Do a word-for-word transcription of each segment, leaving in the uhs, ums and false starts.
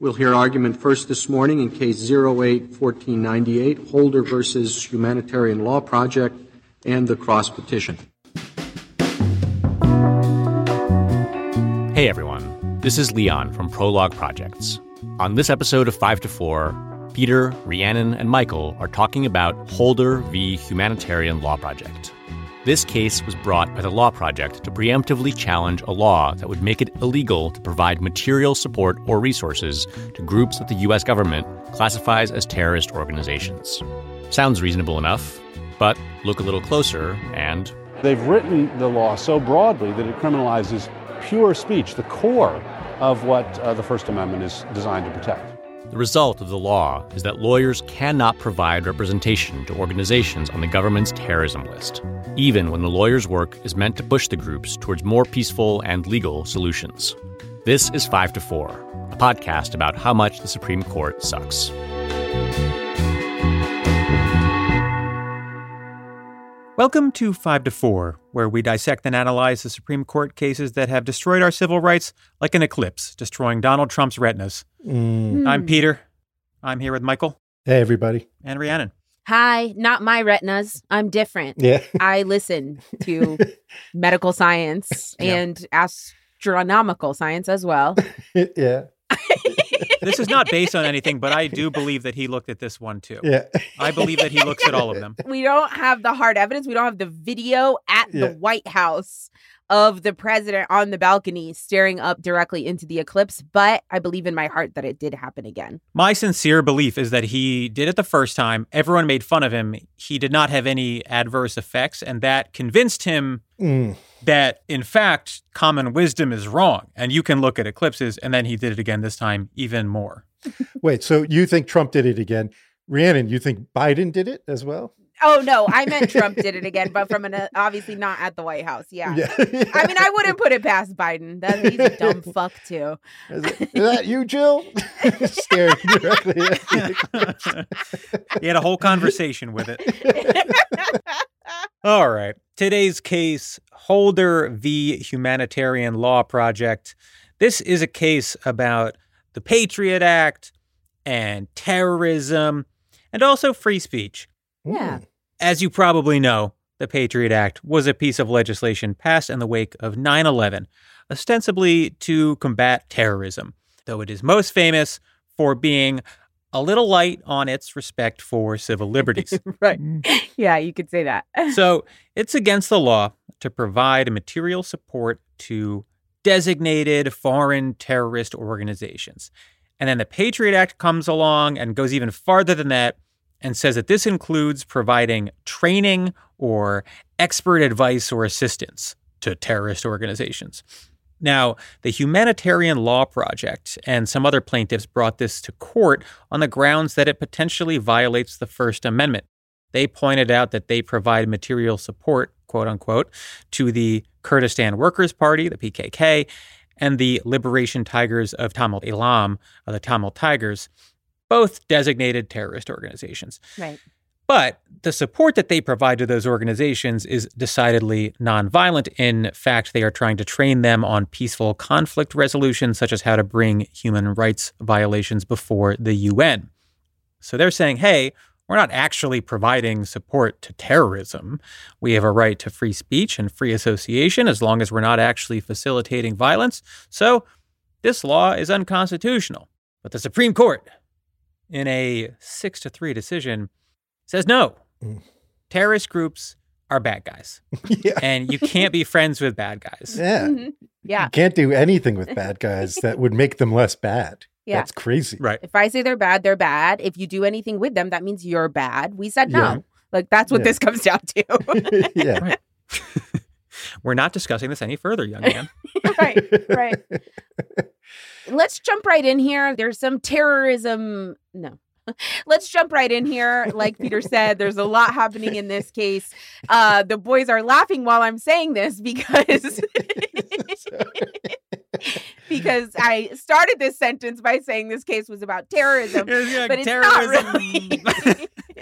We'll hear argument first this morning in Case zero eight fourteen ninety-eight, Holder versus Humanitarian Law Project, and the cross petition. Hey everyone, this is Leon from Prologue Projects. On this episode of five to four, Peter, Rhiannon, and Michael are talking about Holder v. Humanitarian Law Project. This case was brought by the Law Project to preemptively challenge a law that would make it illegal to provide material support or resources to groups that the U S government classifies as terrorist organizations. Sounds reasonable enough, but look a little closer and... They've written the law so broadly that it criminalizes pure speech, the core of what uh, the First Amendment is designed to protect. The result of the law is that lawyers cannot provide representation to organizations on the government's terrorism list, even when the lawyer's work is meant to push the groups towards more peaceful and legal solutions. This is five to four, a podcast about how much the Supreme Court sucks. Welcome to five to four, where we dissect and analyze the Supreme Court cases that have destroyed our civil rights like an eclipse, destroying Donald Trump's retinas. Mm. I'm Peter. I'm here with Michael. Hey, everybody. And Rhiannon. Hi, not my retinas. I'm different. Yeah. I listen to medical science Yeah. and astronomical science as well. Yeah. This is not based on anything, but I do believe that he looked at this one, too. Yeah. I believe that he looks at all of them. We don't have the hard evidence. We don't have the video at Yeah. the White House of the president on the balcony staring up directly into the eclipse, but I believe in my heart that it did happen again. My sincere belief is that he did it the first time. Everyone made fun of him. He did not have any adverse effects, and that convinced him Mm. that, in fact, common wisdom is wrong, and you can look at eclipses, and then he did it again this time even more. Wait, so you think Trump did it again? Rhiannon, you think Biden did it as well? Oh, no, I meant Trump did it again, but from an uh, obviously not at the White House. Yeah. Yeah. I mean, I wouldn't put it past Biden. That he's a dumb fuck, too. Is, it, is that you, Jill? Staring directly at the He had a whole conversation with it. All right. Today's case, Holder v. Humanitarian Law Project. This is a case about the Patriot Act and terrorism and also free speech. Yeah. As you probably know, the Patriot Act was a piece of legislation passed in the wake of nine eleven, ostensibly to combat terrorism, though it is most famous for being a little light on its respect for civil liberties. Right. Yeah, you could say that. So it's against the law to provide material support to designated foreign terrorist organizations. And then the Patriot Act comes along and goes even farther than that and says that this includes providing training or expert advice or assistance to terrorist organizations. Now, the Humanitarian Law Project and some other plaintiffs brought this to court on the grounds that it potentially violates the First Amendment. They pointed out that they provide material support, quote unquote, to the Kurdistan Workers' Party, the P K K, and the Liberation Tigers of Tamil Eelam, or the Tamil Tigers, both designated terrorist organizations. Right. But the support that they provide to those organizations is decidedly nonviolent. In fact, they are trying to train them on peaceful conflict resolution, such as how to bring human rights violations before the U N. So they're saying, hey, we're not actually providing support to terrorism. We have a right to free speech and free association as long as we're not actually facilitating violence. So this law is unconstitutional. But the Supreme Court, in a six to three decision, says no. Mm. Terrorist groups are bad guys. Yeah. And you can't be friends with bad guys. Yeah. Mm-hmm. Yeah. You can't do anything with bad guys that would make them less bad. Yeah. That's crazy. Right. If I say they're bad, they're bad. If you do anything with them, that means you're bad. We said no. Yeah. Like, that's what Yeah. this comes down to. Yeah. Right. We're not discussing this any further, young man. Right, right. Let's jump right in here. There's some terrorism. No. Let's jump right in here. Like Peter said, there's a lot happening in this case. Uh, the boys are laughing while I'm saying this because because I started this sentence by saying this case was about terrorism, Yeah, but it's terrorism. not really.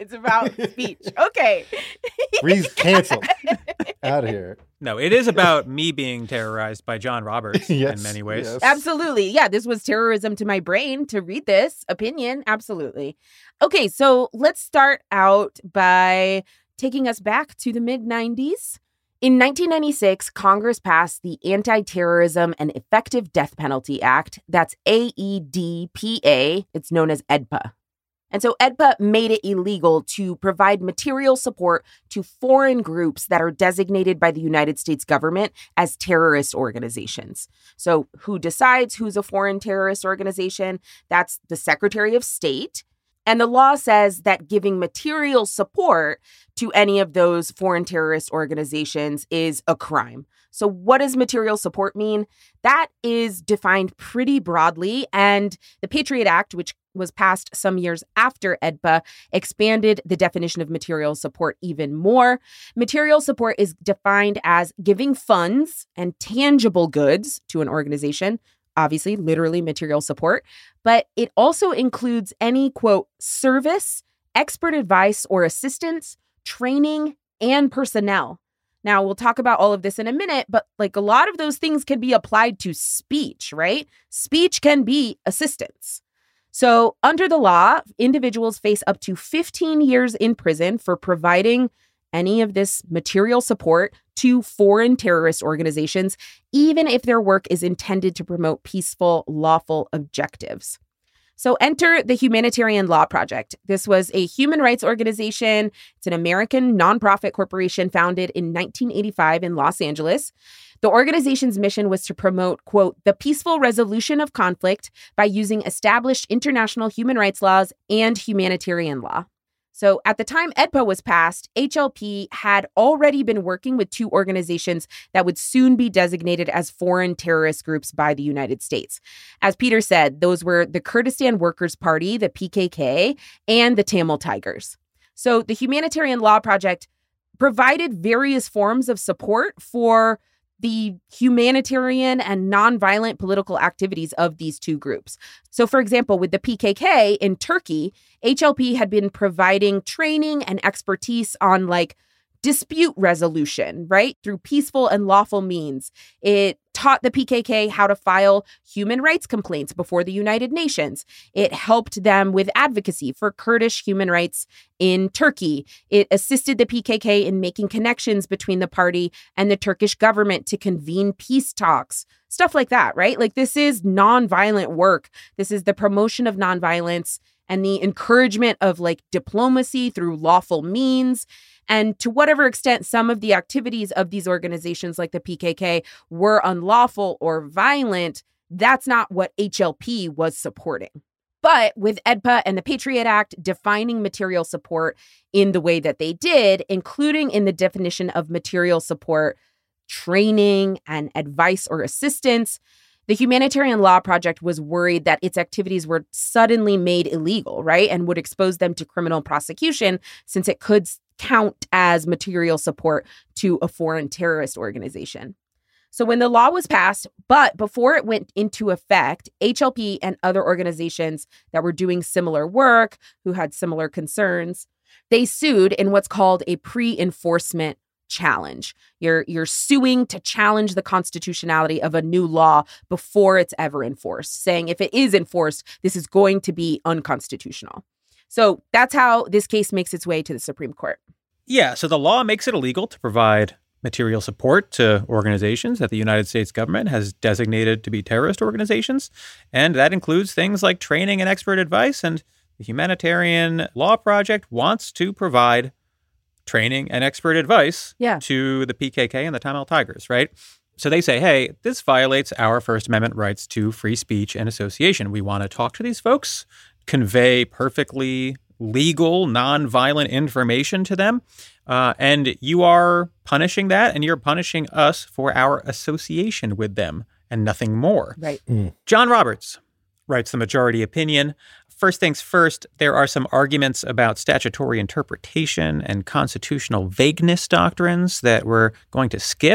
It's about speech. Okay. Ree's canceled. Out of here. No, it is about me being terrorized by John Roberts Yes, in many ways. yes. Absolutely. Yeah, this was terrorism to my brain to read this opinion. Absolutely. Okay, so let's start out by taking us back to the mid nineties. In nineteen ninety-six, Congress passed the Anti-Terrorism and Effective Death Penalty Act. That's A E D P A. It's known as E D P A. And so E D P A made it illegal to provide material support to foreign groups that are designated by the United States government as terrorist organizations. So who decides who's a foreign terrorist organization? That's the Secretary of State. And the law says that giving material support to any of those foreign terrorist organizations is a crime. So what does material support mean? That is defined pretty broadly. And the Patriot Act, which was passed some years after E D P A, expanded the definition of material support even more. Material support is defined as giving funds and tangible goods to an organization, obviously, literally material support, but it also includes any, quote, service, expert advice or assistance, training, and personnel. Now, we'll talk about all of this in a minute, but like a lot of those things can be applied to speech, right? Speech can be assistance. So under the law, individuals face up to fifteen years in prison for providing any of this material support to foreign terrorist organizations, even if their work is intended to promote peaceful, lawful objectives. So enter the Humanitarian Law Project. This was a human rights organization. It's an American nonprofit corporation founded in nineteen eighty-five in Los Angeles. The organization's mission was to promote, quote, the peaceful resolution of conflict by using established international human rights laws and humanitarian law. So at the time E D P A was passed, H L P had already been working with two organizations that would soon be designated as foreign terrorist groups by the United States. As Peter said, those were the Kurdistan Workers' Party, the P K K, and the Tamil Tigers. So the Humanitarian Law Project provided various forms of support for the humanitarian and nonviolent political activities of these two groups. So, for example, with the P K K in Turkey, H L P had been providing training and expertise on like dispute resolution, right? Through peaceful and lawful means. It taught the P K K how to file human rights complaints before the United Nations. It helped them with advocacy for Kurdish human rights in Turkey. It assisted the P K K in making connections between the party and the Turkish government to convene peace talks. Stuff like that, right? Like this is nonviolent work. This is the promotion of nonviolence and the encouragement of like diplomacy through lawful means. And to whatever extent some of the activities of these organizations like the P K K were unlawful or violent, that's not what H L P was supporting. But with E D P A and the Patriot Act defining material support in the way that they did, including in the definition of material support, training and advice or assistance, the Humanitarian Law Project was worried that its activities were suddenly made illegal, right? And would expose them to criminal prosecution since it could count as material support to a foreign terrorist organization. So when the law was passed, but before it went into effect, H L P and other organizations that were doing similar work, who had similar concerns, they sued in what's called a pre-enforcement challenge. You're, you're suing to challenge the constitutionality of a new law before it's ever enforced, saying if it is enforced, this is going to be unconstitutional. So that's how this case makes its way to the Supreme Court. Yeah, so the law makes it illegal to provide material support to organizations that the United States government has designated to be terrorist organizations. And that includes things like training and expert advice. And the Humanitarian Law Project wants to provide training and expert advice yeah. to the P K K and the Tamil Tigers, right? So they say, hey, this violates our First Amendment rights to free speech and association. We want to talk to these folks, convey perfectly legal, nonviolent information to them. Uh, and you are punishing that, and you're punishing us for our association with them and nothing more. Right. Mm. John Roberts writes the majority opinion. First things first, there are some arguments about statutory interpretation and constitutional vagueness doctrines that we're going to skip.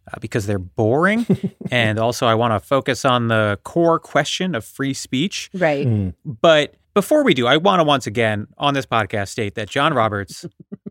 uh, because they're boring. And also, I want to focus on the core question of free speech. Right. Mm. But before we do, I want to once again on this podcast state that John Roberts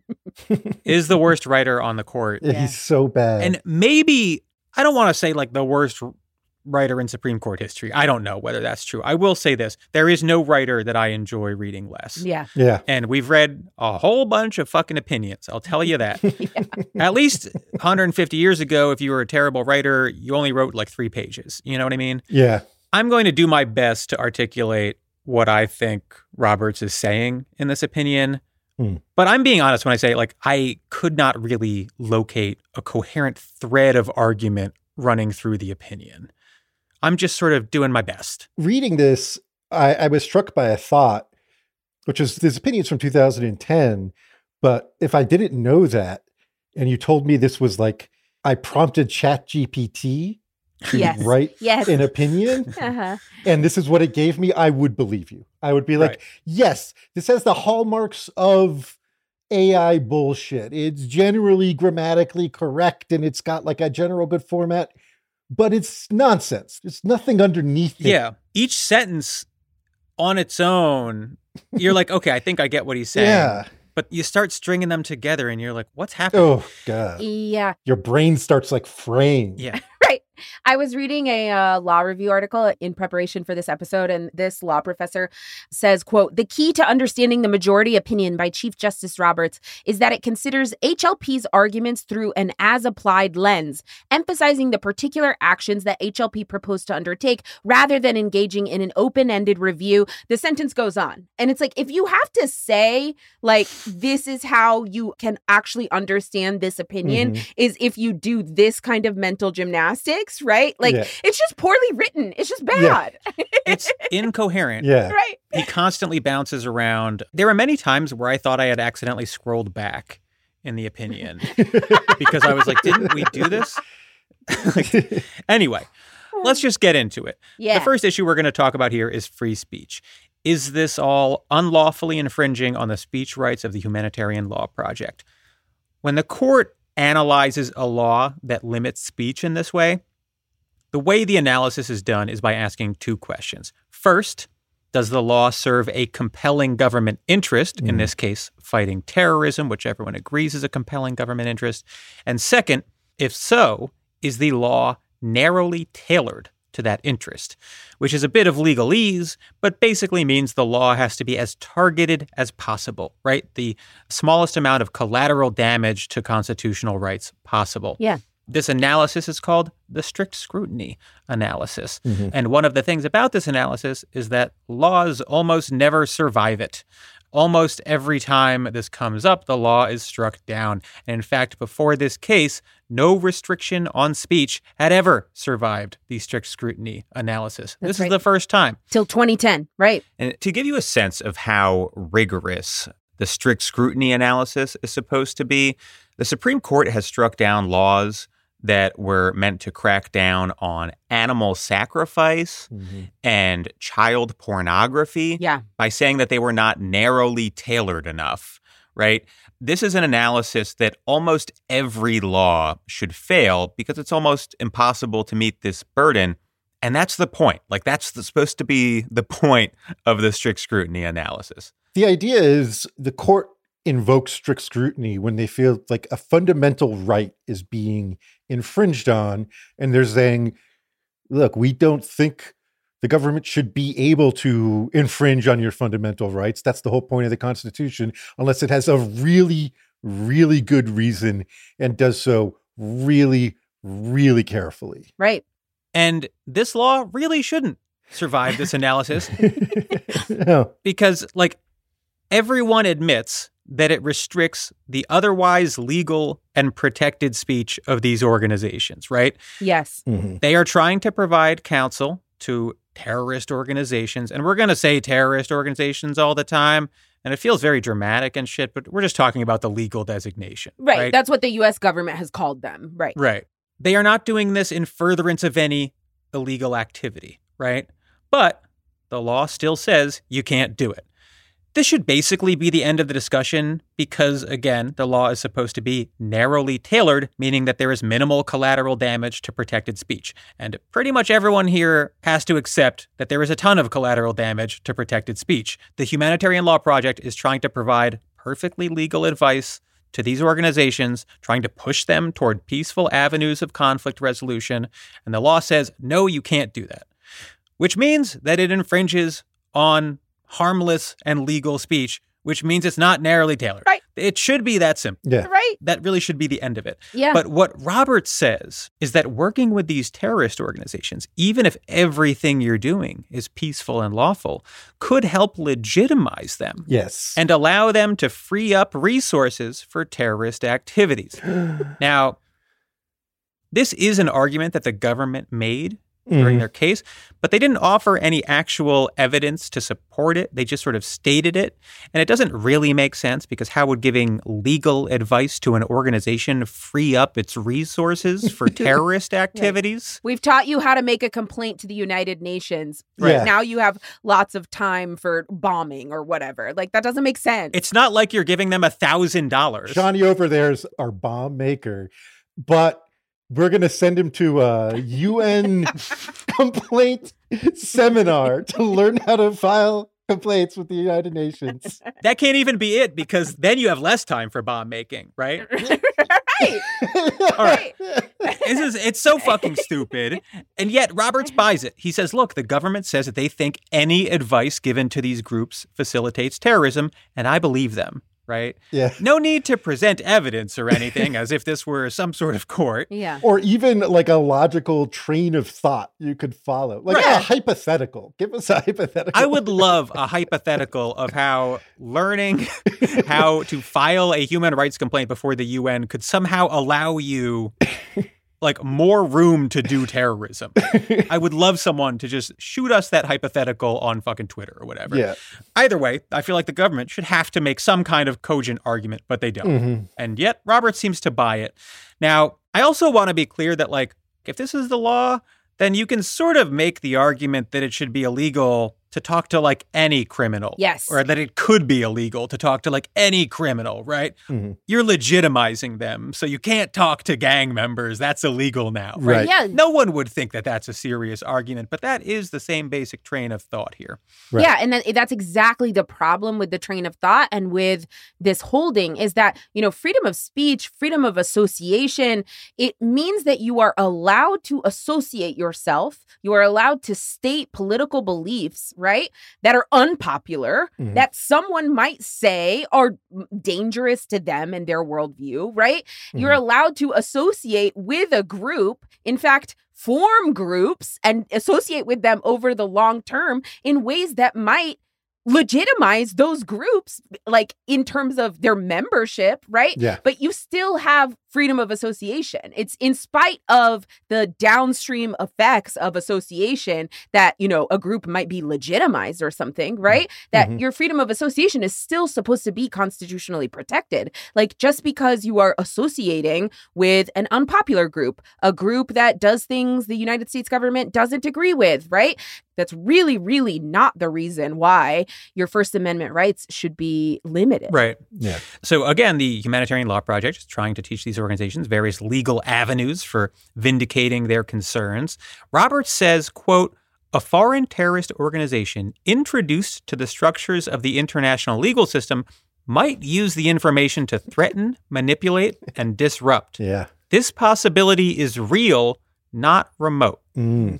is the worst writer on the court. Yeah. He's so bad. And maybe, I don't want to say like the worst writer in Supreme Court history. I don't know whether that's true. I will say this. There is no writer that I enjoy reading less. Yeah. Yeah. And we've read a whole bunch of fucking opinions. I'll tell you that. Yeah. At least one hundred fifty years ago, if you were a terrible writer, you only wrote like three pages. You know what I mean? Yeah. I'm going to do my best to articulate what I think Roberts is saying in this opinion. Hmm. But I'm being honest when I say, like, I could not really locate a coherent thread of argument running through the opinion. I'm just sort of doing my best. Reading this, I, I was struck by a thought, which is this opinion's from two thousand ten. But if I didn't know that, and you told me this was like, I prompted ChatGPT to yes. write yes. an opinion, uh-huh. and this is what it gave me, I would believe you. I would be like, right. yes, this has the hallmarks of A I bullshit. It's generally grammatically correct, and it's got like a general good format. But it's nonsense. There's nothing underneath it. Yeah. Each sentence on its own, you're like, okay, I think I get what he's saying. Yeah. But you start stringing them together and you're like, what's happening? Oh, God. Yeah. Your brain starts like fraying. Yeah. Right. I was reading a uh, law review article in preparation for this episode, and this law professor says, quote, the key to understanding the majority opinion by Chief Justice Roberts is that it considers H L P's arguments through an as-applied lens, emphasizing the particular actions that H L P proposed to undertake rather than engaging in an open-ended review. The sentence goes on. And it's like, if you have to say, like, this is how you can actually understand this opinion, mm-hmm. is if you do this kind of mental gymnastics, right? Like, yeah. it's just poorly written. It's just bad. Yeah. It's incoherent. Yeah. Right. He constantly bounces around. There were many times where I thought I had accidentally scrolled back in the opinion because I was like, didn't we do this? Like, anyway, let's just get into it. Yeah. The first issue we're going to talk about here is free speech. Is this all unlawfully infringing on the speech rights of the Humanitarian Law Project? When the court analyzes a law that limits speech in this way, the way the analysis is done is by asking two questions. First, does the law serve a compelling government interest, mm. in this case, fighting terrorism, which everyone agrees is a compelling government interest? And second, if so, is the law narrowly tailored to that interest, which is a bit of legalese, but basically means the law has to be as targeted as possible, right? The smallest amount of collateral damage to constitutional rights possible. Yeah. This analysis is called the strict scrutiny analysis. Mm-hmm. And one of the things about this analysis is that laws almost never survive it. Almost every time this comes up, the law is struck down. And in fact, before this case, no restriction on speech had ever survived the strict scrutiny analysis. That's this right. is the first time. Till twenty ten, right? And to give you a sense of how rigorous the strict scrutiny analysis is supposed to be, the Supreme Court has struck down laws that were meant to crack down on animal sacrifice mm-hmm. and child pornography yeah. by saying that they were not narrowly tailored enough, right? This is an analysis that almost every law should fail because it's almost impossible to meet this burden. And that's the point. Like, that's the, supposed to be the point of the strict scrutiny analysis. The idea is the court invokes strict scrutiny when they feel like a fundamental right is being infringed on. And they're saying, look, we don't think the government should be able to infringe on your fundamental rights. That's the whole point of the Constitution, unless it has a really, really good reason and does so really, really carefully. Right. And this law really shouldn't survive this analysis No. because, like, everyone admits that it restricts the otherwise legal and protected speech of these organizations, right? Yes. Mm-hmm. They are trying to provide counsel to terrorist organizations. And we're going to say terrorist organizations all the time. And it feels very dramatic and shit, but we're just talking about the legal designation. Right. Right. That's what the U S government has called them. Right. Right. They are not doing this in furtherance of any illegal activity, right? But the law still says you can't do it. This should basically be the end of the discussion because, again, the law is supposed to be narrowly tailored, meaning that there is minimal collateral damage to protected speech. And pretty much everyone here has to accept that there is a ton of collateral damage to protected speech. The Humanitarian Law Project is trying to provide perfectly legal advice to these organizations, trying to push them toward peaceful avenues of conflict resolution. And the law says, no, you can't do that, which means that it infringes on harmless and legal speech, which means it's not narrowly tailored. Right. It should be that simple. Yeah. Right. That really should be the end of it. Yeah. But what Roberts says is that working with these terrorist organizations, even if everything you're doing is peaceful and lawful, could help legitimize them. Yes. And allow them to free up resources for terrorist activities. Now, this is an argument that the government made during Mhm. their case, but they didn't offer any actual evidence to support it. They just sort of stated it. And it doesn't really make sense because how would giving legal advice to an organization free up its resources for terrorist activities? We've taught you how to make a complaint to the United Nations. Right. Yeah. Now you have lots of time for bombing or whatever. Like, that doesn't make sense. It's not like you're giving them a thousand dollars. Johnny over there's our bomb maker, but we're going to send him to a U N complaint seminar to learn how to file complaints with the United Nations. That can't even be it because then you have less time for bomb making, right? Right. All right. This is, it's so fucking stupid. And yet Roberts buys it. He says, look, the government says that they think any advice given to these groups facilitates terrorism, and I believe them. Right? Yeah. No need to present evidence or anything as if this were some sort of court. Yeah. Or even like a logical train of thought you could follow. Like Right. a hypothetical. Give us a hypothetical. I would love a hypothetical of how learning how to file a human rights complaint before the U N could somehow allow you like more room to do terrorism. I would love someone to just shoot us that hypothetical on fucking Twitter or whatever. Yeah. Either way, I feel like the government should have to make some kind of cogent argument, but they don't. Mhm. And yet Roberts seems to buy it. Now, I also want to be clear that like, if this is the law, then you can sort of make the argument that it should be illegal to talk to like any criminal. Yes. Or that it could be illegal to talk to like any criminal, right? Mhm. You're legitimizing them. So you can't talk to gang members. That's illegal now. Right. Right. Yeah. No one would think that that's a serious argument, but that is the same basic train of thought here. Right. Yeah, and then that's exactly the problem with the train of thought and with this holding is that, you know, freedom of speech, freedom of association, it means that you are allowed to associate yourself. You are allowed to state political beliefs, right, that are unpopular, Mhm. that someone might say are dangerous to them and their worldview, right? You're Mhm. allowed to associate with a group. In fact, form groups and associate with them over the long term in ways that might legitimize those groups, like in terms of their membership, right? Yeah. But you still have freedom of association. It's in spite of the downstream effects of association that, you know, a group might be legitimized or something, right? That Mhm. your freedom of association is still supposed to be constitutionally protected. Like, just because you are associating with an unpopular group, a group that does things the United States government doesn't agree with, right? That's really, really not the reason why your First Amendment rights should be limited. Right. Yeah. So again, the Humanitarian Law Project is trying to teach these organizations various legal avenues for vindicating their concerns. Roberts says, quote, a foreign terrorist organization introduced to the structures of the international legal system might use the information to threaten, manipulate, and disrupt. Yeah. This possibility is real, not remote. Mm.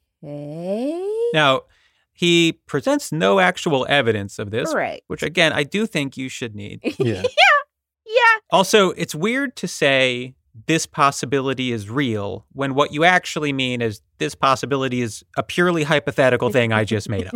Okay. Now, he presents no actual evidence of this, Right. which again, I do think you should need. Yeah. Yeah. Also, it's weird to say this possibility is real when what you actually mean is this possibility is a purely hypothetical thing I just made up.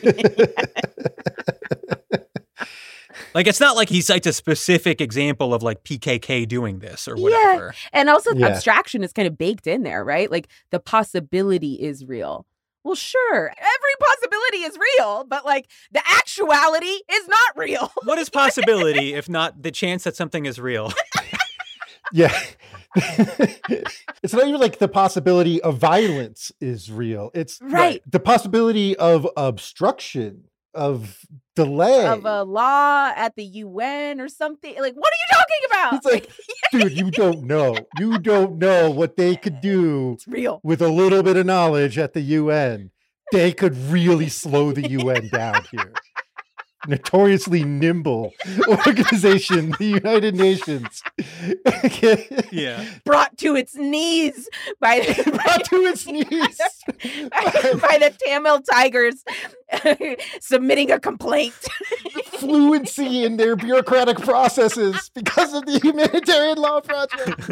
Like, it's not like he cites a specific example of like P K K doing this or whatever. And also Yeah. abstraction is kind of baked in there, right? Like, the possibility is real. Well, sure, every possibility is real, but like the actuality is not real. What is possibility if not the chance that something is real? Yeah. It's not even like the possibility of violence is real. It's Right. the possibility of obstruction of delay. Of a law at the U N or something. Like, what are you talking about? It's like, dude, you don't know. You don't know what they could do It's real. with a little bit of knowledge at the U N. They could really slow the U N down here. Notoriously nimble organization, the United Nations. Yeah. Brought to its knees by the, Brought to its knees by the Tamil Tigers submitting a complaint. Fluency in their bureaucratic processes because of the Humanitarian Law Project.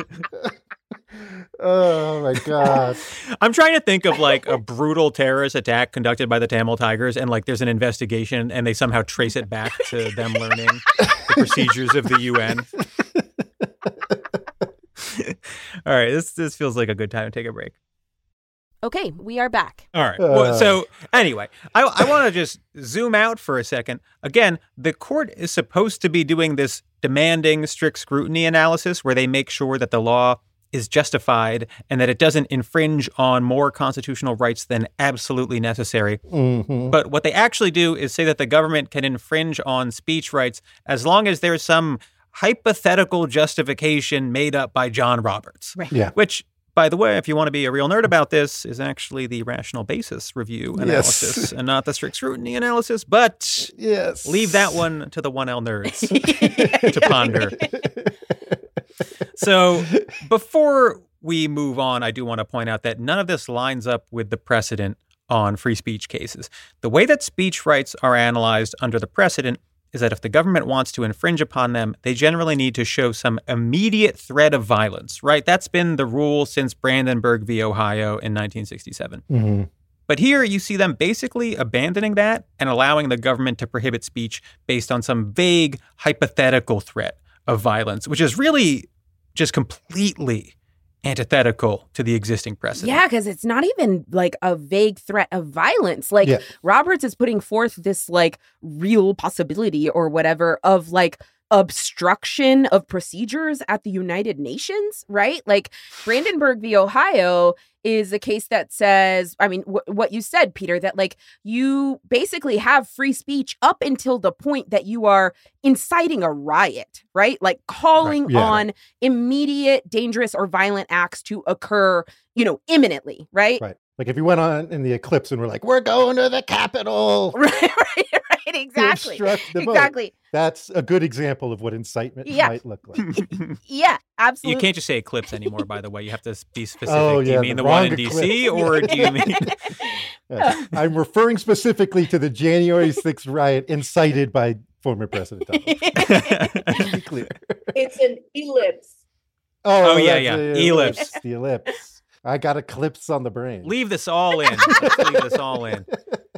Oh my God. I'm trying to think of like a brutal terrorist attack conducted by the Tamil Tigers, and like there's an investigation and they somehow trace it back to them learning the procedures of the U N. All right, this this feels like a good time to take a break. Okay, we are back. All right. Well, so anyway, I, I want to just zoom out for a second. Again, the court is supposed to be doing this demanding strict scrutiny analysis where they make sure that the law is justified and that it doesn't infringe on more constitutional rights than absolutely necessary. Mm-hmm. But what they actually do is say that the government can infringe on speech rights as long as there's some hypothetical justification made up by John Roberts. Right. Yeah. Which, by the way, if you want to be a real nerd about this, is actually the rational basis review analysis Yes. and not the strict scrutiny analysis. But Yes. leave that one to the one L nerds to ponder. So before we move on, I do want to point out that none of this lines up with the precedent on free speech cases. The way that speech rights are analyzed under the precedent is that if the government wants to infringe upon them, they generally need to show some immediate threat of violence, right? That's been the rule since Brandenburg v. Ohio in nineteen sixty-seven. Mm-hmm. But here you see them basically abandoning that and allowing the government to prohibit speech based on some vague hypothetical threat of violence, which is really just completely antithetical to the existing precedent. Yeah, because it's not even like a vague threat of violence. Like Yeah. Roberts is putting forth this like real possibility or whatever of like obstruction of procedures at the United Nations, right? Like Brandenburg v. Ohio is a case that says, I mean, wh- what you said, Peter, that like you basically have free speech up until the point that you are inciting a riot, right? Like calling Right, yeah. on immediate, dangerous or violent acts to occur, you know, imminently, right? Right. Like if you went on in the eclipse and we're like, we're going to the Capitol. Right, right, right, to exactly. obstruct the vote. Exactly. That's a good example of what incitement Yeah. might look like. Yeah, absolutely. You can't just say eclipse anymore, by the way. You have to be specific. Oh, do you yeah, mean the the, one wrong in D C eclipse. or do you mean... Yes. I'm referring specifically to the January sixth riot incited by former President Donald Trump. To be clear. It's an ellipse. Oh, yeah, that's yeah. the Ellipse. The ellipse. I got eclipse on the brain. Leave this all in. Let's leave this all in.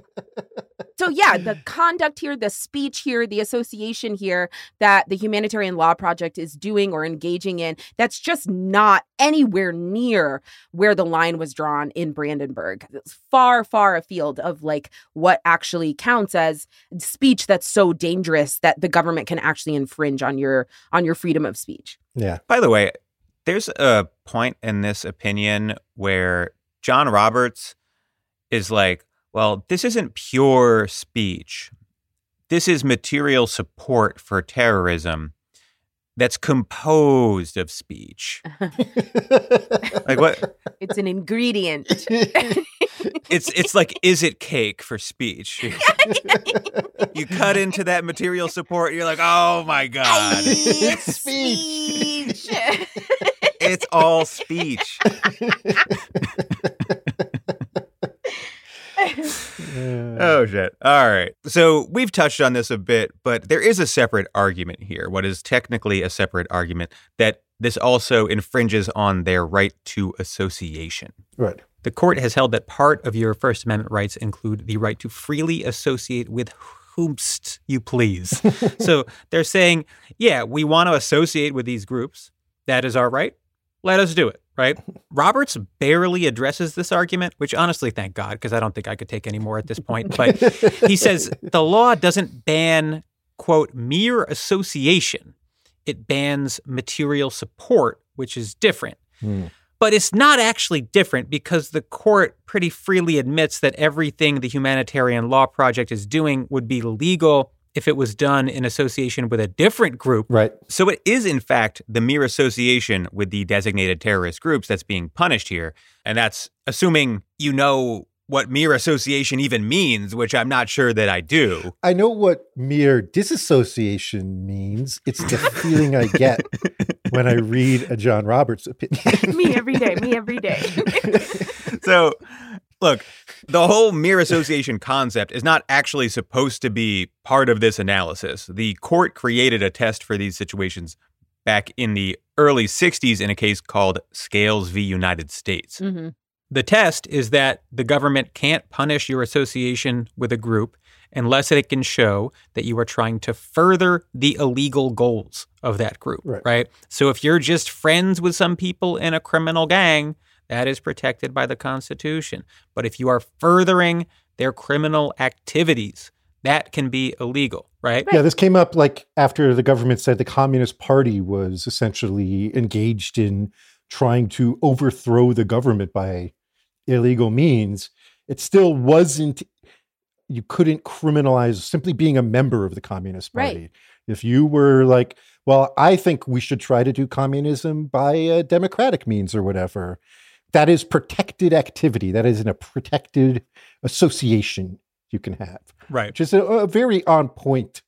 So yeah, the conduct here, the speech here, the association here that the Humanitarian Law Project is doing or engaging in, that's just not anywhere near where the line was drawn in Brandenburg. It's far, far afield of like what actually counts as speech that's so dangerous that the government can actually infringe on your on your freedom of speech. Yeah. By the way, there's a point in this opinion where John Roberts is like, well, this isn't pure speech. This is material support for terrorism that's composed of speech. Like what? It's an ingredient. It's it's like, is it cake for speech? You cut into that material support, you're like, oh my God. It's speech. speech. It's all speech. Oh, shit. All right. So we've touched on this a bit, but there is a separate argument here, what is technically a separate argument, that this also infringes on their right to association. Right. The court has held that part of your First Amendment rights include the right to freely associate with whomst you please. So they're saying, yeah, we want to associate with these groups. That is our right. Let us do it, right? Roberts barely addresses this argument, which honestly, thank God, because I don't think I could take any more at this point. But he says the law doesn't ban, quote, mere association. It bans material support, which is different. Hmm. But it's not actually different because the court pretty freely admits that everything the Humanitarian Law Project is doing would be legal if it was done in association with a different group. Right. So it is, in fact, the mere association with the designated terrorist groups that's being punished here. And that's assuming you know what mere association even means, which I'm not sure that I do. I know what mere disassociation means. It's the feeling I get when I read a John Roberts opinion. Me every day, me every day. So, look, the whole mere association concept is not actually supposed to be part of this analysis. The court created a test for these situations back in the early sixties in a case called Scales v. United States. Mm-hmm. The test is that the government can't punish your association with a group unless it can show that you are trying to further the illegal goals of that group, Right. right? So if you're just friends with some people in a criminal gang, that is protected by the Constitution. But if you are furthering their criminal activities, that can be illegal, right? Yeah, this came up like after the government said the Communist Party was essentially engaged in trying to overthrow the government by illegal means. It still wasn't, you couldn't criminalize simply being a member of the Communist Party. Right. If you were like, well, I think we should try to do communism by uh, democratic means or whatever, that is protected activity. That is in a protected association you can have. Right. Which is a, a very on point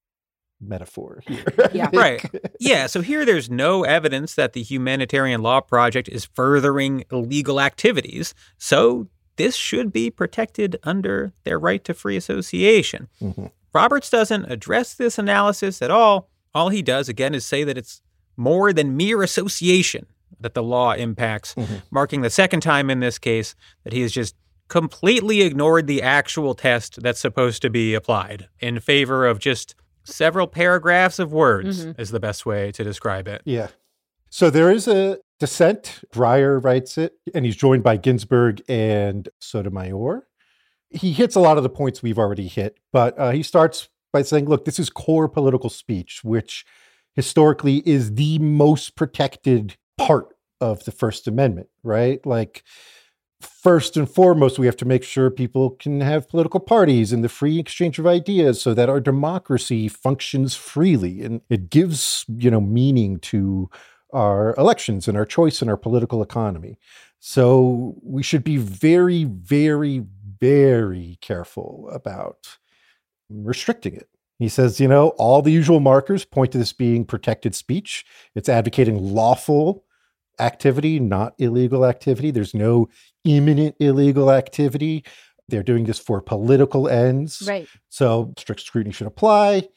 metaphor here. Yeah. Right. Yeah. So here there's no evidence that the Humanitarian Law Project is furthering illegal activities. So this should be protected under their right to free association. Mm-hmm. Roberts doesn't address this analysis at all. All he does, again, is say that it's more than mere association that the law impacts, Mm-hmm. marking the second time in this case that he has just completely ignored the actual test that's supposed to be applied in favor of just several paragraphs of words Mm-hmm. is the best way to describe it. Yeah. So there is a dissent. Breyer writes it, and he's joined by Ginsburg and Sotomayor. He hits a lot of the points we've already hit, but uh, he starts by saying, look, this is core political speech, which historically is the most protected part of the First Amendment, right? Like, first and foremost, we have to make sure people can have political parties and the free exchange of ideas so that our democracy functions freely. And it gives, you know, meaning to our elections and our choice in our political economy. So we should be very, very, very careful about restricting it. He says, you know, all the usual markers point to this being protected speech. It's advocating lawful activity, not illegal activity. There's no imminent illegal activity. They're doing this for political ends. Right. So strict scrutiny should apply.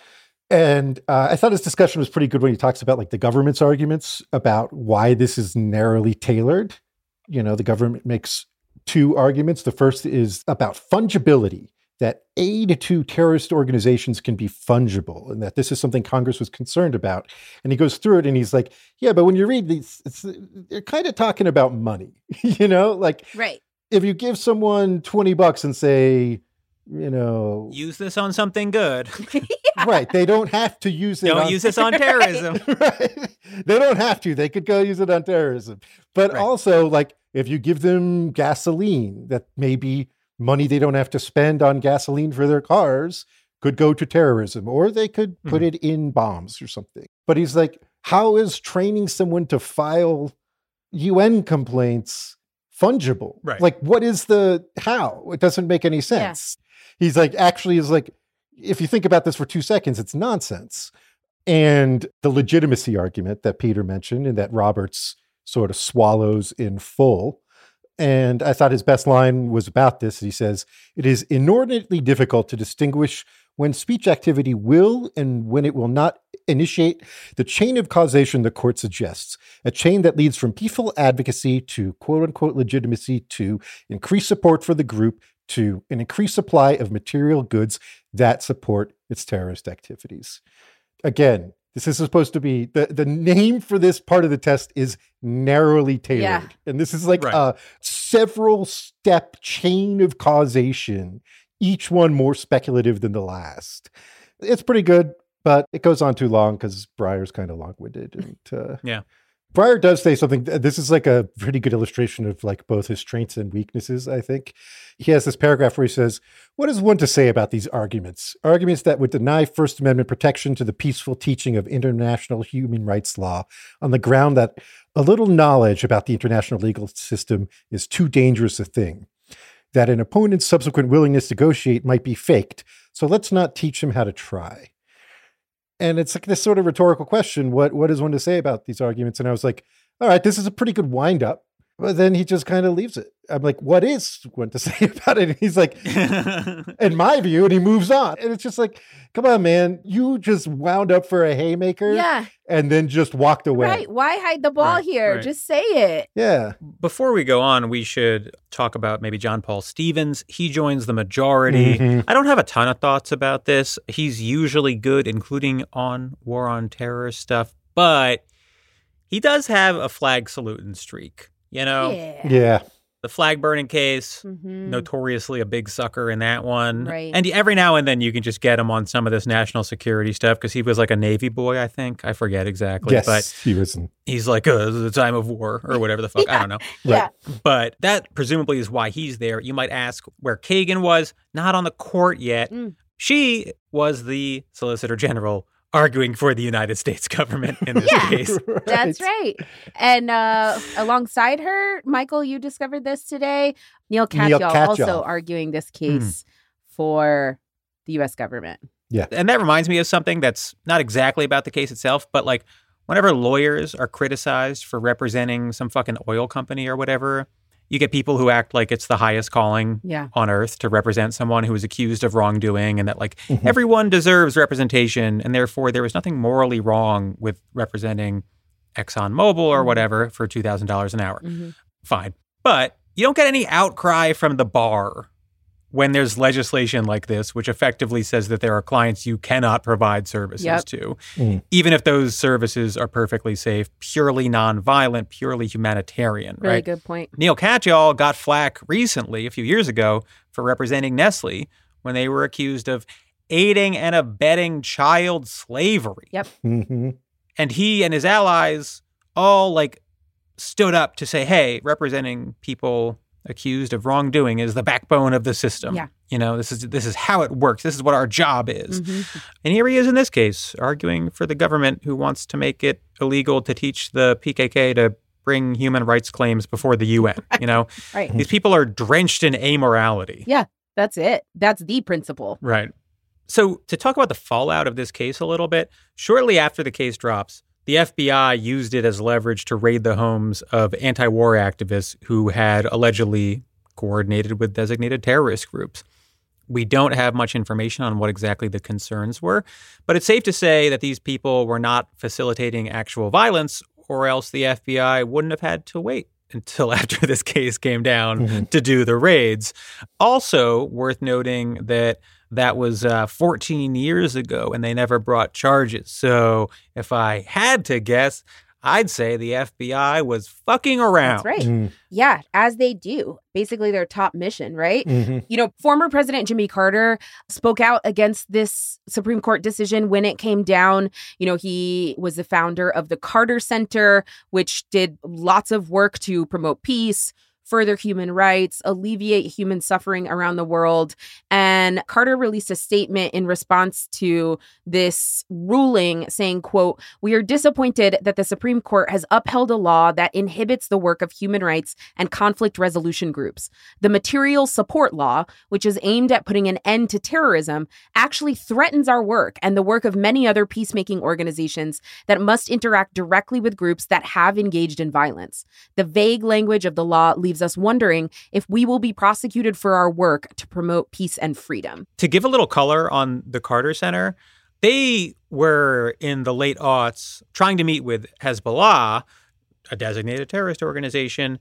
And uh, I thought his discussion was pretty good when he talks about like the government's arguments about why this is narrowly tailored. You know, the government makes two arguments. The first is about fungibility, that aid to terrorist organizations can be fungible, and that this is something Congress was concerned about. And he goes through it and he's like, yeah, but when you read these, it's, they're kind of talking about money, you know, like Right. if you give someone twenty bucks and say, you know, Use this on something good. right, they don't have to use it. Don't on, use this on terrorism. right. They don't have to. They could go use it on terrorism. But Right. also, like, if you give them gasoline, that maybe money they don't have to spend on gasoline for their cars could go to terrorism, or they could put Mhm. it in bombs or something. But he's like, how is training someone to file U N complaints fungible? Right. Like, what is the how? It doesn't make any sense. He's like, actually, is like, if you think about this for two seconds, it's nonsense. And the legitimacy argument that Peter mentioned and that Roberts sort of swallows in full. And I thought his best line was about this. He says, it is inordinately difficult to distinguish when speech activity will and when it will not initiate the chain of causation the court suggests, a chain that leads from peaceful advocacy to quote unquote legitimacy to increased support for the group to an increased supply of material goods that support its terrorist activities. Again, this is supposed to be, the, the name for this part of the test is narrowly tailored. Yeah. And this is like Right. a several step chain of causation, each one more speculative than the last. It's pretty good, but it goes on too long because Breyer's kind of long-winded. And uh, Yeah. Breyer does say something. This is like a pretty good illustration of like both his strengths and weaknesses, I think. He has this paragraph where he says, what is one to say about these arguments? Arguments that would deny First Amendment protection to the peaceful teaching of international human rights law on the ground that a little knowledge about the international legal system is too dangerous a thing, that an opponent's subsequent willingness to negotiate might be faked. So let's not teach him how to try. And it's like this sort of rhetorical question. What, what is one to say about these arguments? And I was like, all right, this is a pretty good wind up. But then he just kind of leaves it. I'm like, what is one to say about it? And he's like, in my view, and he moves on. And it's just like, come on, man. You just wound up for a haymaker. Yeah. And then just walked away. Right. Why hide the ball Right, here? right. Just say it. Yeah. Before we go on, we should talk about maybe John Paul Stevens. He joins the majority. Mhm. I don't have a ton of thoughts about this. He's usually good, including on war on terror stuff, but he does have a flag saluting streak. You know, Yeah. Yeah. the flag burning case, Mhm. notoriously a big sucker in that one. Right. And every now and then you can just get him on some of this national security stuff because he was like a Navy boy, I think. I forget exactly. Yes. But He was. In, he's like, uh, the time of war or whatever the fuck. I don't know. Yeah. But that presumably is why he's there. You might ask where Kagan was, not on the court yet. Mm. She was the Solicitor General arguing for the United States government in this Yeah. case. That's right. And uh, alongside her, Michael, you discovered this today. Neil Neil Katyal Katyal. also arguing this case for the U S government. And that reminds me of something that's not exactly about the case itself, but like whenever lawyers are criticized for representing some fucking oil company or whatever, you get people who act like it's the highest calling Yeah. on earth to represent someone who is accused of wrongdoing and that like Mhm. everyone deserves representation and therefore there was nothing morally wrong with representing ExxonMobil or Mhm. whatever for two thousand dollars an hour. Mhm. Fine. But you don't get any outcry from the bar when there's legislation like this, which effectively says that there are clients you cannot provide services Yep. to, Mm. even if those services are perfectly safe, purely nonviolent, purely humanitarian, Really right? good point. Neil Katyal got flack recently, a few years ago, for representing Nestle when they were accused of aiding and abetting child slavery. Yep. Mhm. And he and his allies all like stood up to say, hey, representing people accused of wrongdoing is the backbone of the system. Yeah. You know, this is this is how it works. This is what our job is. Mhm. And here he is in this case, arguing for the government who wants to make it illegal to teach the P K K to bring human rights claims before the U N. You know, Right. these people are drenched in amorality. Yeah. That's it. That's the principle. Right. So to talk about the fallout of this case a little bit, shortly after the case drops, the F B I used it as leverage to raid the homes of anti-war activists who had allegedly coordinated with designated terrorist groups. We don't have much information on what exactly the concerns were, but it's safe to say that these people were not facilitating actual violence, or else the F B I wouldn't have had to wait until after this case came down Mhm. to do the raids. Also worth noting that that was uh, fourteen years ago and they never brought charges. So if I had to guess, I'd say the F B I was fucking around. That's right. Mm. Yeah. As they do. Basically their top mission, right? Mhm. You know, former President Jimmy Carter spoke out against this Supreme Court decision when it came down. You know, he was the founder of the Carter Center, which did lots of work to promote peace, further human rights, alleviate human suffering around the world. And Carter released a statement in response to this ruling saying, quote, "We are disappointed that the Supreme Court has upheld a law that inhibits the work of human rights and conflict resolution groups. The Material Support Law, which is aimed at putting an end to terrorism, actually threatens our work and the work of many other peacemaking organizations that must interact directly with groups that have engaged in violence. The vague language of the law leaves us wondering if we will be prosecuted for our work to promote peace and freedom." To give a little color on the Carter Center, they were in the late aughts trying to meet with Hezbollah, a designated terrorist organization,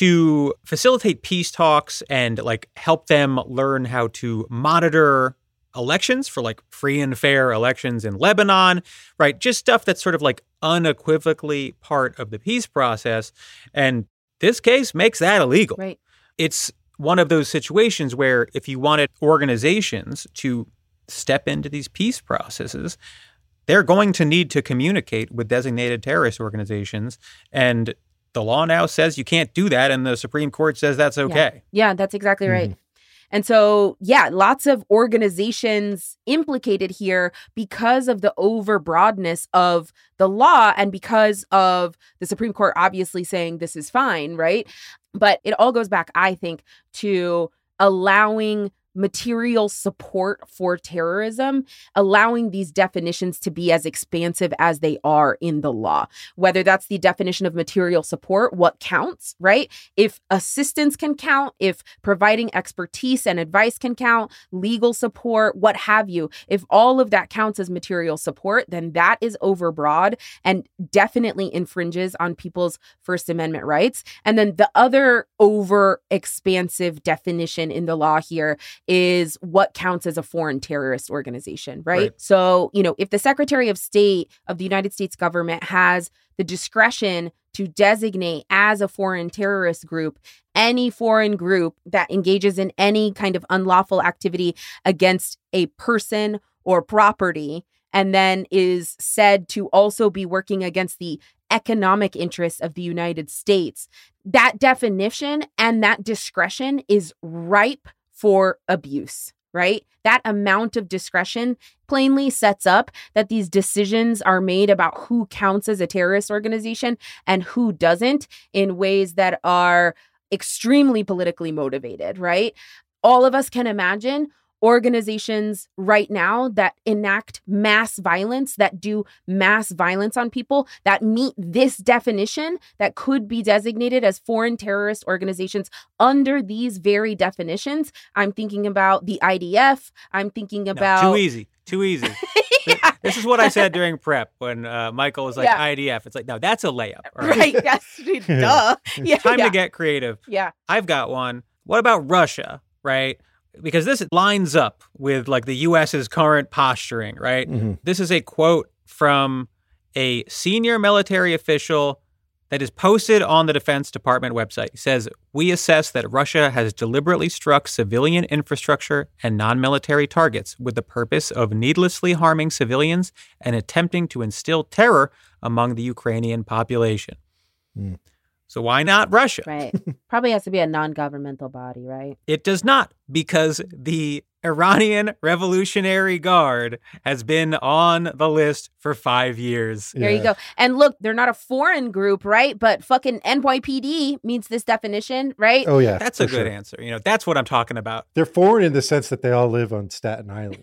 to facilitate peace talks and like help them learn how to monitor elections for like free and fair elections in Lebanon, right? Just stuff that's sort of like unequivocally part of the peace process. And this case makes that illegal. Right. It's one of those situations where if you wanted organizations to step into these peace processes, they're going to need to communicate with designated terrorist organizations. And the law now says you can't do that. And the Supreme Court says that's okay. Yeah, yeah that's exactly right. Mm-hmm. And so, yeah, lots of organizations implicated here because of the overbroadness of the law and because of the Supreme Court obviously saying this is fine, right? But it all goes back, I think, to allowing material support for terrorism, allowing these definitions to be as expansive as they are in the law. Whether that's the definition of material support, what counts, right? If assistance can count, if providing expertise and advice can count, legal support, what have you, if all of that counts as material support, then that is overbroad and definitely infringes on people's First Amendment rights. And then the other over expansive definition in the law here is what counts as a foreign terrorist organization, right? right? So, you know, if the Secretary of State of the United States government has the discretion to designate as a foreign terrorist group any foreign group that engages in any kind of unlawful activity against a person or property, and then is said to also be working against the economic interests of the United States, that definition and that discretion is ripe for abuse, right? That amount of discretion plainly sets up that these decisions are made about who counts as a terrorist organization and who doesn't in ways that are extremely politically motivated, right? All of us can imagine organizations right now that enact mass violence, that do mass violence on people, that meet this definition, that could be designated as foreign terrorist organizations under these very definitions. I'm thinking about the I D F. I'm thinking about... No, too easy. Too easy. yeah. This is what I said during prep when uh, Michael was like, yeah. I D F. It's like, no, that's a layup. Right? right. That's, duh. Yeah, Time yeah. to get creative. Yeah. I've got one. What about Russia, right? Because this lines up with like the U S's current posturing, right? Mm-hmm. This is a quote from a senior military official that is posted on the Defense Department website. He says, "We assess that Russia has deliberately struck civilian infrastructure and non-military targets with the purpose of needlessly harming civilians and attempting to instill terror among the Ukrainian population." Mm. So why not Russia? Right. Probably has to be a non-governmental body, right? It does not, because the Iranian Revolutionary Guard has been on the list for five years. There yeah. you go. And look, they're not a foreign group, right? But fucking N Y P D meets this definition, right? Oh, yeah. That's a good sure. answer. You know, that's what I'm talking about. They're foreign in the sense that they all live on Staten Island.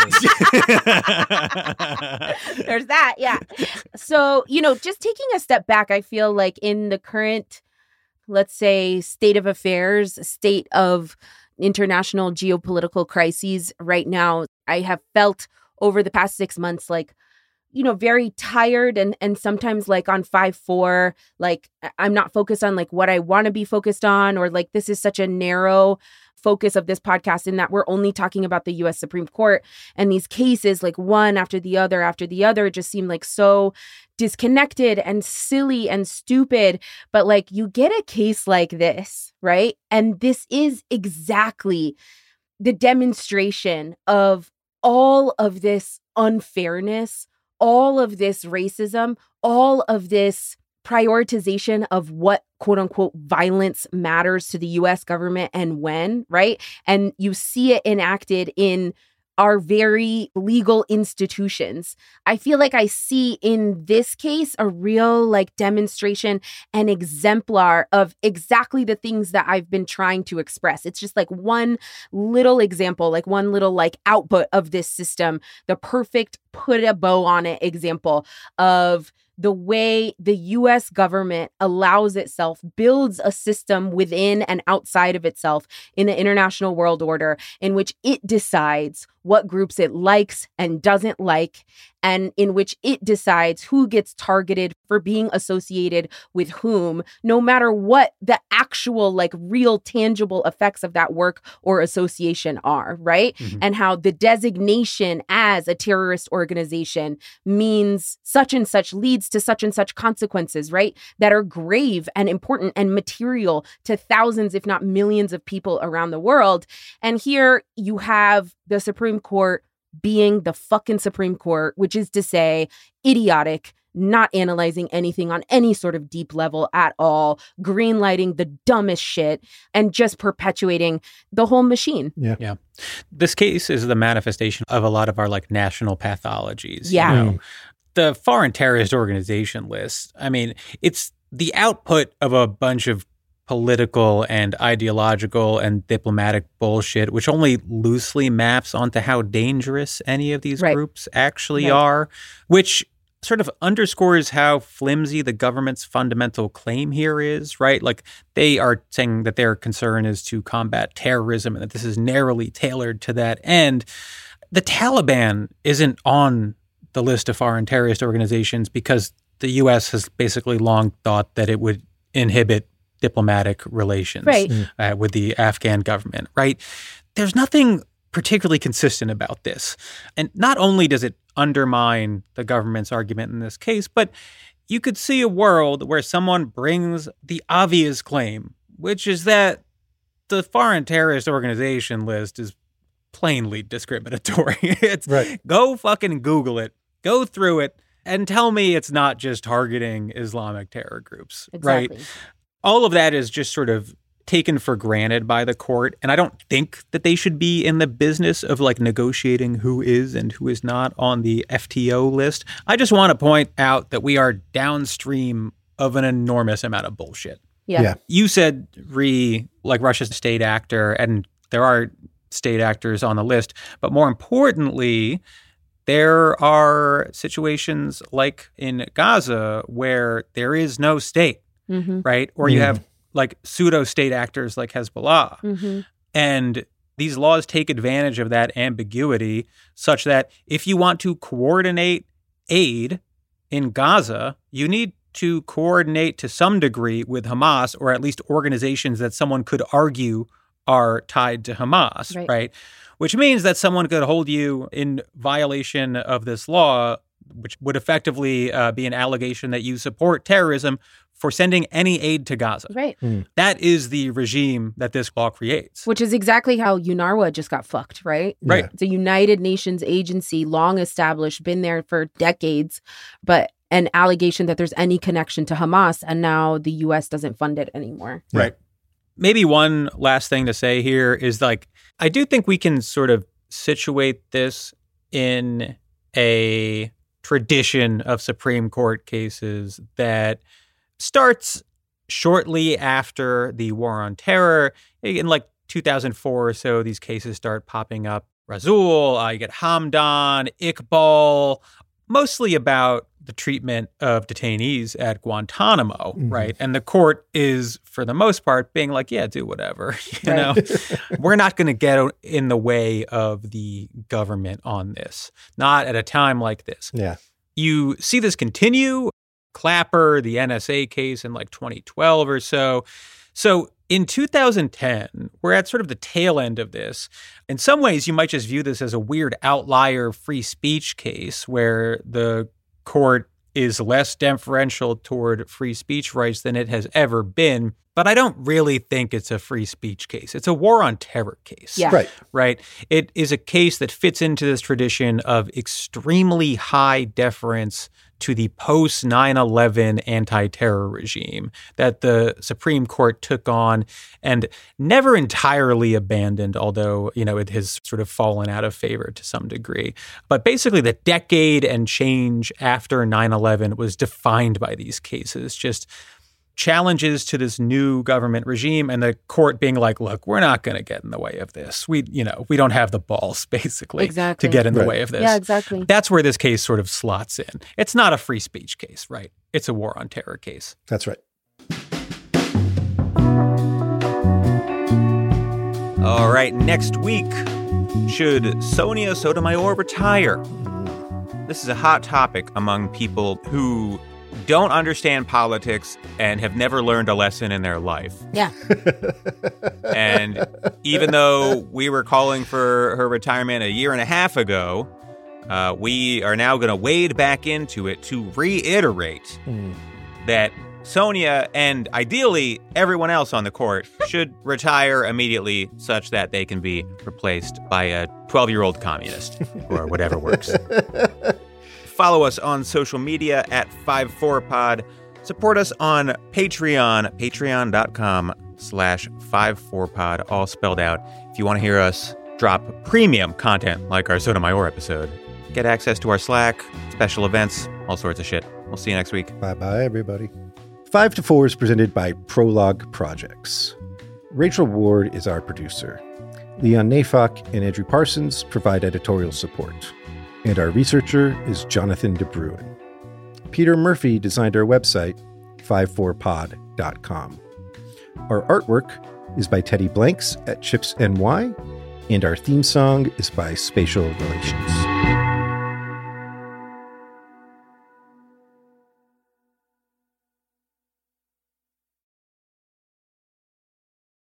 There's that, yeah. So, you know, just taking a step back, I feel like in the current, let's say, state of affairs, state of international geopolitical crises right now, I have felt over the past six months like, you know, very tired and and sometimes like on five four, like I'm not focused on like what I want to be focused on, or like this is such a narrow focus of this podcast in that we're only talking about the U S Supreme Court, and these cases like one after the other after the other just seem like so disconnected and silly and stupid. But like you get a case like this, right? And this is exactly the demonstration of all of this unfairness, all of this racism, all of this prioritization of what quote unquote violence matters to the U S government and when, right? And you see it enacted in our very legal institutions. I feel like I see in this case a real like demonstration and exemplar of exactly the things that I've been trying to express. It's just like one little example, like one little like output of this system, the perfect put a bow on it example of the way the U S government allows itself, builds a system within and outside of itself in the international world order in which it decides what groups it likes and doesn't like, and in which it decides who gets targeted for being associated with whom, no matter what the actual, like, real tangible effects of that work or association are, right? Mm-hmm. And how the designation as a terrorist organization means such and such, leads to such and such consequences, right? That are grave and important and material to thousands, if not millions of people around the world. And here you have the Supreme Court being the fucking Supreme Court, which is to say idiotic, not analyzing anything on any sort of deep level at all, greenlighting the dumbest shit, and just perpetuating the whole machine. Yeah. Yeah. This case is the manifestation of a lot of our like national pathologies. Yeah. You know? The foreign terrorist organization list, I mean, it's the output of a bunch of political and ideological and diplomatic bullshit, which only loosely maps onto how dangerous any of these Right. groups actually Right. are, which sort of underscores how flimsy the government's fundamental claim here is, right? Like they are saying that their concern is to combat terrorism and that this is narrowly tailored to that end. The Taliban isn't on the list of foreign terrorist organizations because the U S has basically long thought that it would inhibit diplomatic relations Right. uh, with the Afghan government, right? There's nothing particularly consistent about this. And not only does it undermine the government's argument in this case, but you could see a world where someone brings the obvious claim, which is that the foreign terrorist organization list is plainly discriminatory. It's Right. Go fucking Google it, go through it, and tell me it's not just targeting Islamic terror groups, right? Exactly. All of that is just sort of taken for granted by the court. And I don't think that they should be in the business of like negotiating who is and who is not on the F T O list. I just want to point out that we are downstream of an enormous amount of bullshit. Yeah. Yeah. You said, Ree, like Russia's a state actor, and there are state actors on the list. But more importantly, there are situations like in Gaza where there is no state, Mm-hmm. right? Or you Yeah. have like pseudo-state actors like Hezbollah. Mm-hmm. And these laws take advantage of that ambiguity such that if you want to coordinate aid in Gaza, you need to coordinate to some degree with Hamas, or at least organizations that someone could argue are tied to Hamas, Right. right? Which means that someone could hold you in violation of this law, which would effectively uh, be an allegation that you support terrorism for sending any aid to Gaza. Right. That is the regime that this law creates. Which is exactly how UNRWA just got fucked, right? Right. It's a United Nations agency, long established, been there for decades, but an allegation that there's any connection to Hamas, and now the U S doesn't fund it anymore. Yeah. Right. Maybe one last thing to say here is like, I do think we can sort of situate this in a tradition of Supreme Court cases that starts shortly after the War on Terror. In like two thousand four or so, these cases start popping up. Razul, uh, you get Hamdan, Iqbal, mostly about the treatment of detainees at Guantanamo, Mhm. right? And the court is, for the most part, being like, yeah, do whatever, you know? We're not going to get in the way of the government on this, not at a time like this. Yeah. You see this continue. Clapper, the N S A case in like twenty twelve or so. So in two thousand ten, we're at sort of the tail end of this. In some ways, you might just view this as a weird outlier free speech case where the court is less deferential toward free speech rights than it has ever been. But I don't really think it's a free speech case. It's a war on terror case. Yeah. Right. Right. It is a case that fits into this tradition of extremely high deference to the post nine eleven anti-terror regime that the Supreme Court took on and never entirely abandoned, although, you know, it has sort of fallen out of favor to some degree. But basically the decade and change after nine eleven was defined by these cases, just challenges to this new government regime, and the court being like, look, we're not going to get in the way of this. We, you know, we don't have the balls, basically, Exactly. to get in the Right. way of this. Yeah, exactly. That's where this case sort of slots in. It's not a free speech case, right? It's a war on terror case. That's right. All right, next week, should Sonia Sotomayor retire? This is a hot topic among people who don't understand politics and have never learned a lesson in their life. Yeah. And even though we were calling for her retirement a year and a half ago, uh, we are now going to wade back into it to reiterate Mm. that Sonia and ideally everyone else on the court should retire immediately such that they can be replaced by a twelve-year-old communist or whatever works. Follow us on social media at five four pod. Support us on Patreon, patreon.com slash 54pod, all spelled out. If you want to hear us drop premium content like our Sotomayor episode, get access to our Slack, special events, all sorts of shit. We'll see you next week. Bye-bye, everybody. Five to Four is presented by Prologue Projects. Rachel Ward is our producer. Leon Nafok and Andrew Parsons provide editorial support. And our researcher is Jonathan DeBruin. Peter Murphy designed our website, five four pod dot com. Our artwork is by Teddy Blanks at Chips N Y, and our theme song is by Spatial Relations.